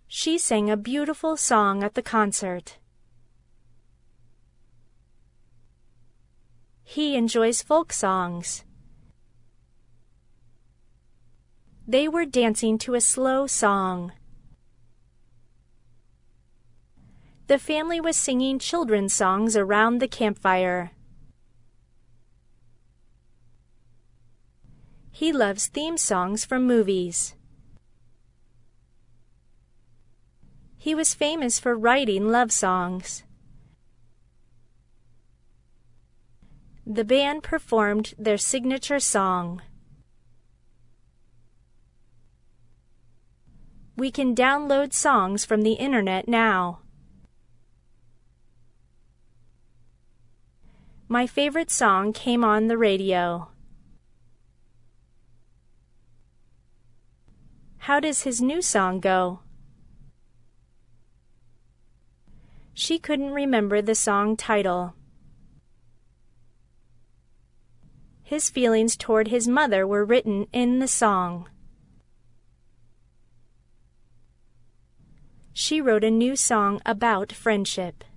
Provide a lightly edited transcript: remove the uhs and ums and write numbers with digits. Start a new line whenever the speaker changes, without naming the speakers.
She sang a beautiful song at the concert. He enjoys folk songs. They were dancing to a slow song. The family was singing children's songs around the campfire. He loves theme songs from movies. He was famous for writing love songs. The band performed their signature song. We can download songs from the internet now. My favorite song came on the radio. How does his new song go? She couldn't remember the song title. His feelings toward his mother were written in the song. She wrote a new song about friendship.